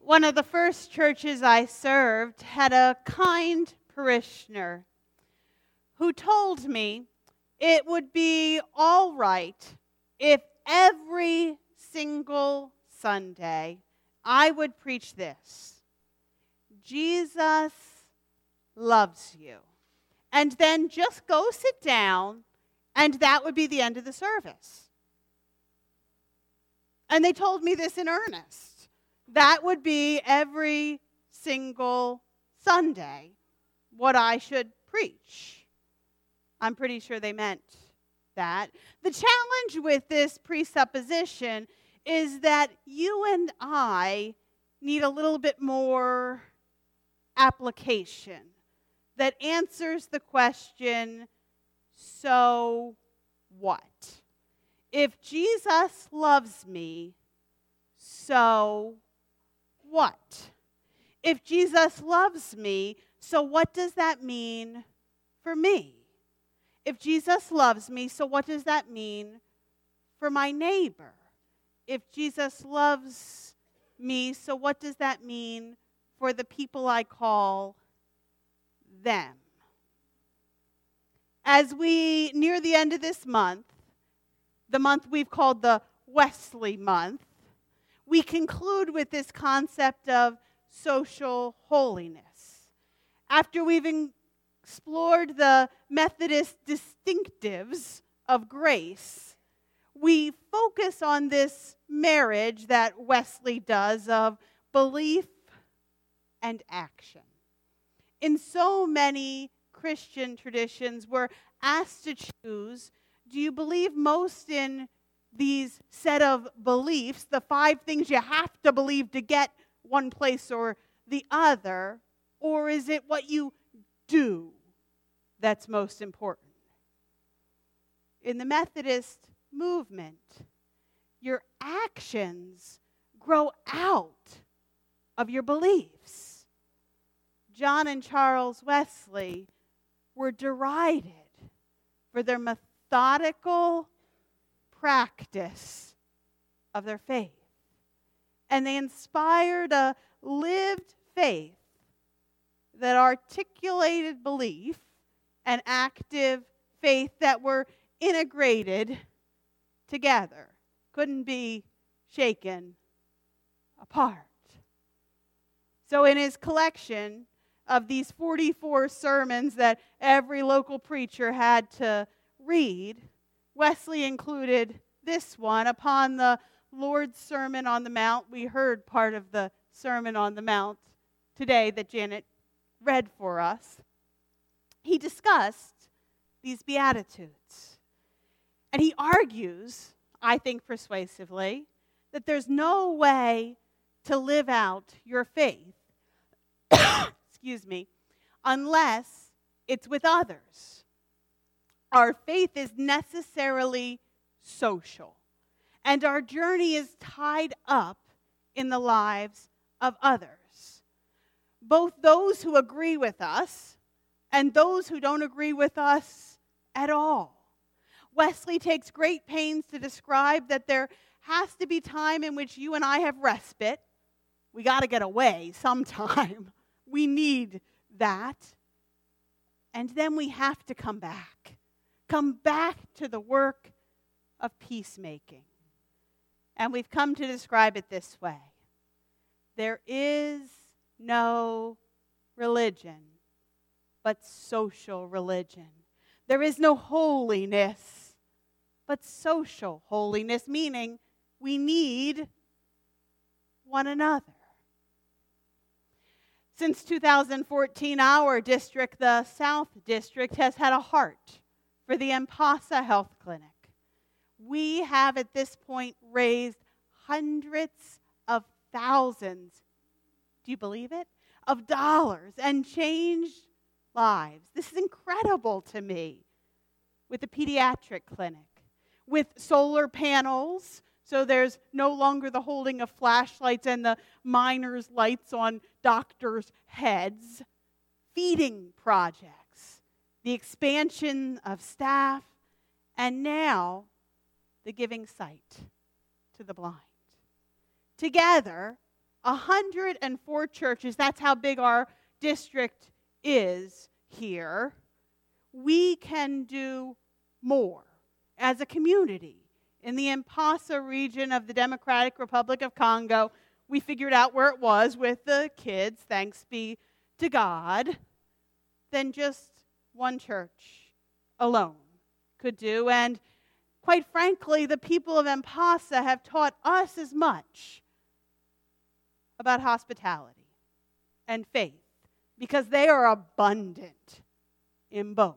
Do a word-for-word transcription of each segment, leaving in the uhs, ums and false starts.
One of the first churches I served had a kind parishioner who told me it would be all right if every single Sunday I would preach this: Jesus loves you. And then just go sit down, and that would be the end of the service. And they told me this in earnest. That would be every single Sunday what I should preach. I'm pretty sure they meant that. The challenge with this presupposition is that you and I need a little bit more application that answers the question, so what? If Jesus loves me, so what? If Jesus loves me, so what does that mean for me? If Jesus loves me, so what does that mean for my neighbor? If Jesus loves me, so what does that mean for the people I call them? As we near the end of this month, the month we've called the Wesley Month, we conclude with this concept of social holiness. After we've explored the Methodist distinctives of grace, we focus on this marriage that Wesley does of belief and action. In so many Christian traditions, we're asked to choose: do you believe most in these set of beliefs, the five things you have to believe to get one place or the other, or is it what you do that's most important? In the Methodist movement, your actions grow out of your beliefs. John and Charles Wesley were derided for their methodical practice of their faith. And they inspired a lived faith that articulated belief and active faith that were integrated together, couldn't be shaken apart. So in his collection of these forty-four sermons that every local preacher had to read, Wesley included this one upon the Lord's Sermon on the Mount. We heard part of the Sermon on the Mount today that Janet read for us. He discussed these Beatitudes. And he argues, I think persuasively, that there's no way to live out your faith, excuse me, unless it's with others. Our faith is necessarily social, and our journey is tied up in the lives of others. Both those who agree with us and those who don't agree with us at all. Wesley takes great pains to describe that there has to be time in which you and I have respite. We got to get away sometime. We need that. And then we have to come back. Come back to the work of peacemaking. And we've come to describe it this way: there is no religion but social religion. There is no holiness but social holiness, meaning we need one another. Since two thousand fourteen, our district, the South District, has had a heart for the Empasa Health Clinic. We have at this point raised hundreds of thousands, do you believe it, of dollars and changed lives. This is incredible to me. With the pediatric clinic, with solar panels, so there's no longer the holding of flashlights and the miners' lights on doctors' heads, feeding projects, the expansion of staff, and now the giving sight to the blind. Together, one hundred four churches, that's how big our district is here. We can do more as a community. In the Impasa region of the Democratic Republic of Congo, we figured out where it was with the kids, thanks be to God, than just one church alone could do. And quite frankly, the people of Impasa have taught us as much about hospitality and faith, because they are abundant in both.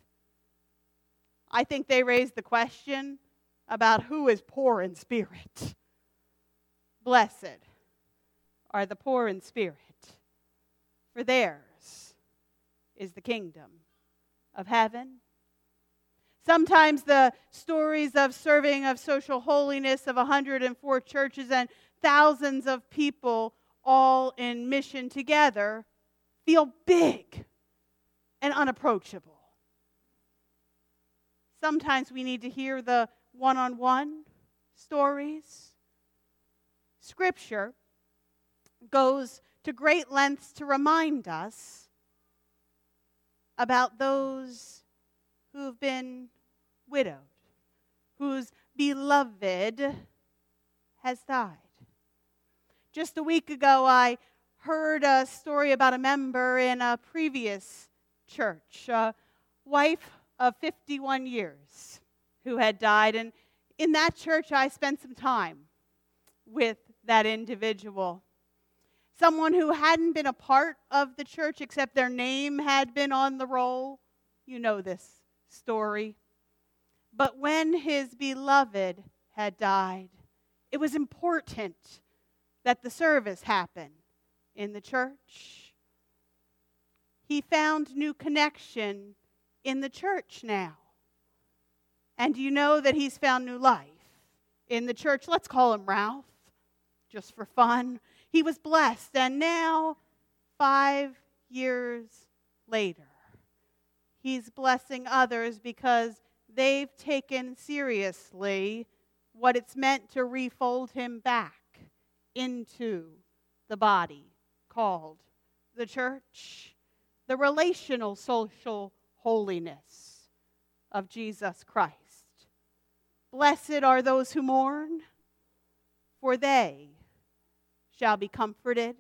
I think they raised the question about who is poor in spirit. Blessed are the poor in spirit, for theirs is the kingdom of heaven. Sometimes the stories of serving of social holiness of one hundred four churches and thousands of people all in mission together feel big and unapproachable. Sometimes we need to hear the one-on-one stories. Scripture goes to great lengths to remind us about those who've been widowed, whose beloved has died. Just a week ago, I heard a story about a member in a previous church, a wife of fifty-one years who had died. And in that church, I spent some time with that individual. Someone who hadn't been a part of the church except their name had been on the roll. You know this story. But when his beloved had died, it was important that the service happen in the church. He found new connection in the church now. And you know that he's found new life in the church. Let's call him Ralph, just for fun. He was blessed, and now, five years later, he's blessing others because they've taken seriously what it's meant to refold him back into the body called the church, the relational social holiness of Jesus Christ. Blessed are those who mourn, for they shall be comforted.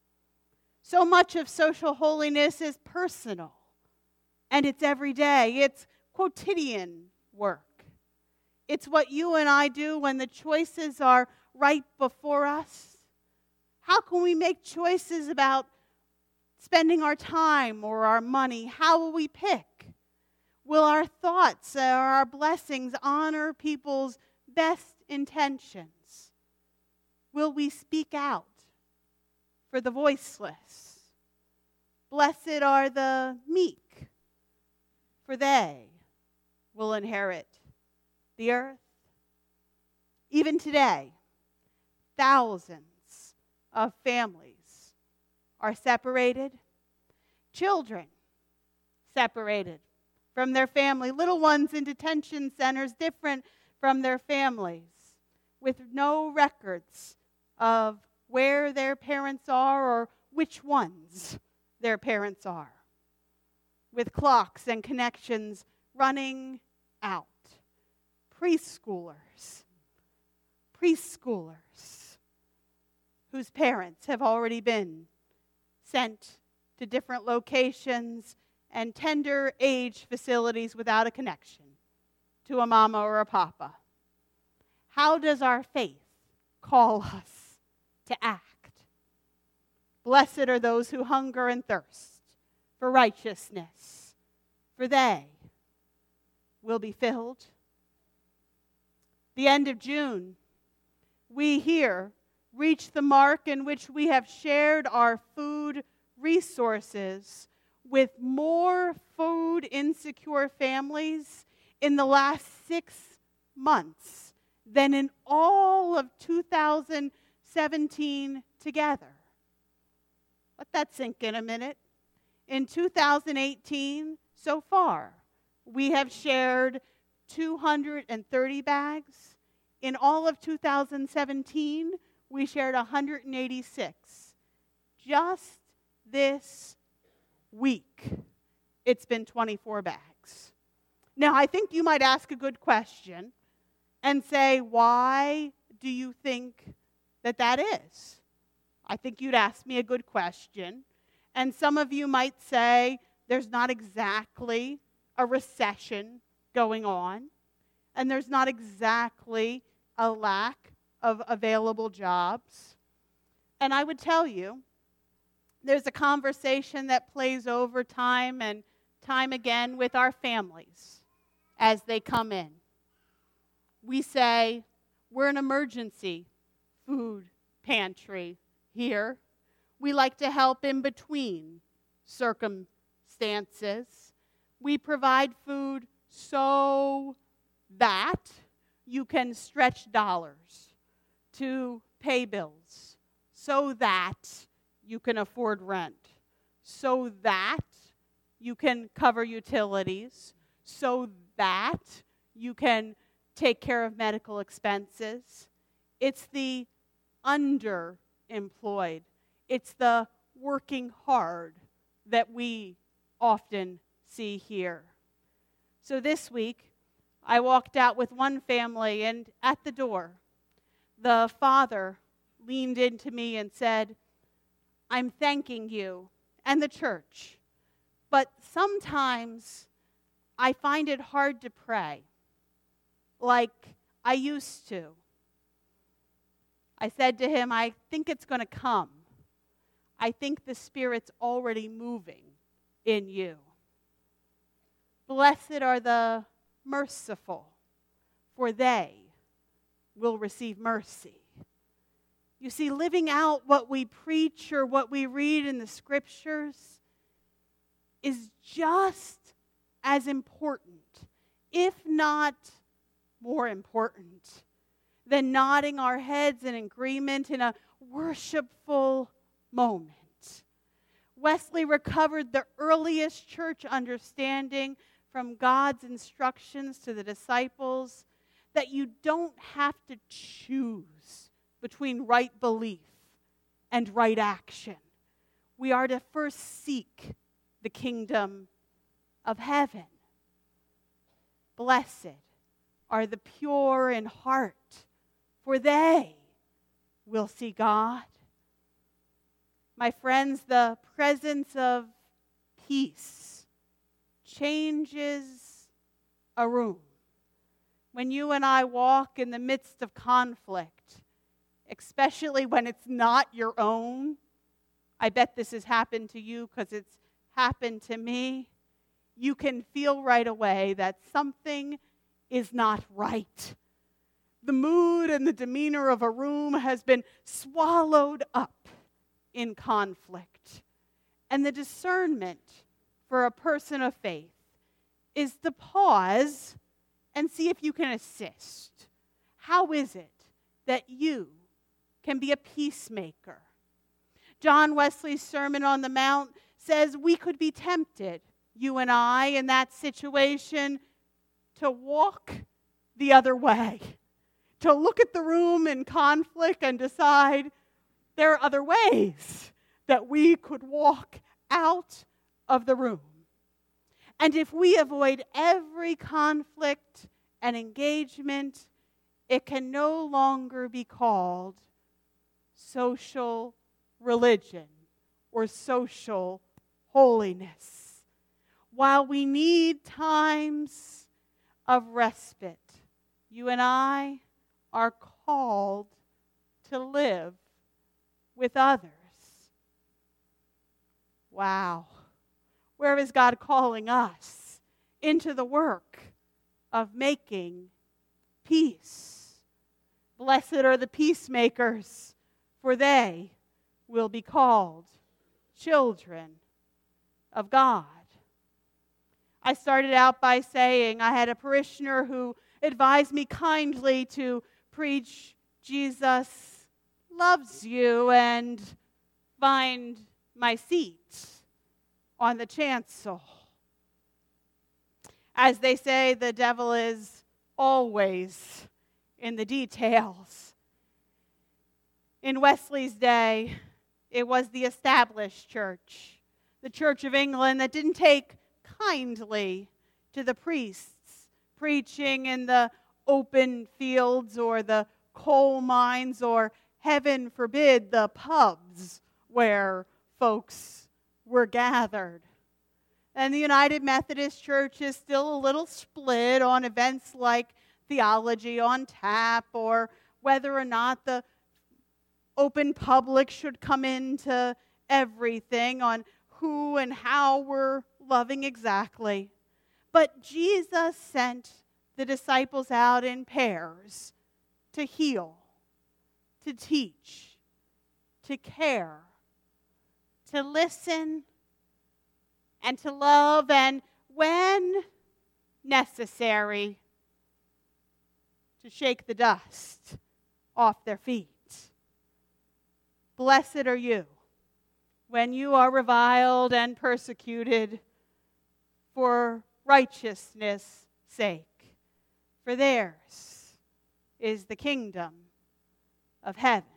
So much of social holiness is personal, and it's everyday. It's quotidian work. It's what you and I do when the choices are right before us. How can we make choices about spending our time or our money? How will we pick? Will our thoughts or our blessings honor people's best intentions? Will we speak out for the voiceless? Blessed are the meek, for they will inherit the earth. Even today, thousands of families are separated. Children separated from their family. Little ones in detention centers different from their families, with no records of where their parents are or which ones their parents are, with clocks and connections running out. Preschoolers, preschoolers whose parents have already been sent to different locations and tender age facilities without a connection to a mama or a papa. How does our faith call us to act? Blessed are those who hunger and thirst for righteousness, for they will be filled. The end of June, we here reach the mark in which we have shared our food resources with more food insecure families in the last six months than in all of two thousand seventeen together. Let that sink in a minute. In two thousand eighteen, so far, we have shared two hundred thirty bags. In all of two thousand seventeen, we shared one hundred eighty-six. Just this week, it's been twenty-four bags. Now, I think you might ask a good question and say, why do you think that that is? I think you'd ask me a good question. And some of you might say, there's not exactly a recession going on, and there's not exactly a lack of available jobs. And I would tell you, there's a conversation that plays over time and time again with our families as they come in. We say, we're an emergency food pantry here. We like to help in between circumstances. We provide food so that you can stretch dollars to pay bills, so that you can afford rent, so that you can cover utilities, so that you can take care of medical expenses. It's the underemployed. It's the working hard that we often see here. So this week, I walked out with one family, and at the door, the father leaned into me and said, I'm thanking you and the church, but sometimes I find it hard to pray like I used to. I said to him, I think it's going to come. I think the Spirit's already moving in you. Blessed are the merciful, for they will receive mercy. You see, living out what we preach or what we read in the Scriptures is just as important, if not more important, than nodding our heads in agreement in a worshipful moment. Wesley recovered the earliest church understanding from God's instructions to the disciples that you don't have to choose between right belief and right action. We are to first seek the kingdom of heaven. Blessed are the pure in heart, for they will see God. My friends, the presence of peace changes a room. When you and I walk in the midst of conflict, especially when it's not your own, I bet this has happened to you because it's happened to me, you can feel right away that something is not right. The mood and the demeanor of a room has been swallowed up in conflict. And the discernment for a person of faith is to pause and see if you can assist. How is it that you can be a peacemaker? John Wesley's Sermon on the Mount says we could be tempted, you and I, in that situation, to walk the other way, to look at the room in conflict and decide there are other ways that we could walk out of the room. And if we avoid every conflict and engagement, it can no longer be called social religion or social holiness. While we need times of respite, you and I are called to live with others. Wow. Where is God calling us? Into the work of making peace. Blessed are the peacemakers, for they will be called children of God. I started out by saying I had a parishioner who advised me kindly to preach Jesus loves you and find my seat on the chancel. As they say, the devil is always in the details. In Wesley's day, it was the established church, the Church of England, that didn't take kindly to the priests preaching in the open fields or the coal mines or, heaven forbid, the pubs where folks were gathered. And the United Methodist Church is still a little split on events like theology on tap or whether or not the open public should come into everything, on who and how we're loving exactly. But Jesus sent the disciples out in pairs to heal, to teach, to care, to listen, and to love, and when necessary, to shake the dust off their feet. Blessed are you when you are reviled and persecuted for righteousness' sake, for theirs is the kingdom of heaven.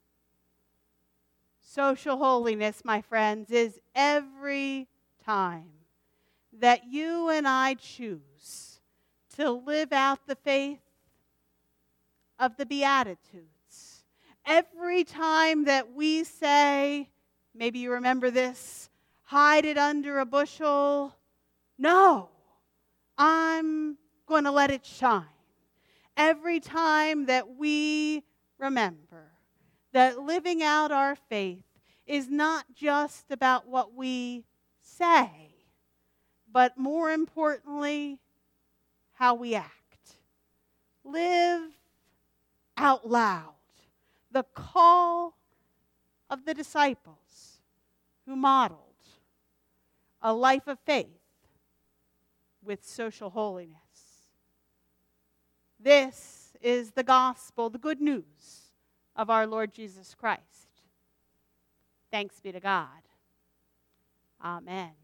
Social holiness, my friends, is every time that you and I choose to live out the faith of the Beatitudes. Every time that we say, maybe you remember this, hide it under a bushel. No, I'm going to let it shine. Every time that we remember that living out our faith is not just about what we say, but more importantly, how we act. Live out loud the call of the disciples who modeled a life of faith with social holiness. This is the gospel, the good news of our Lord Jesus Christ. Thanks be to God. Amen.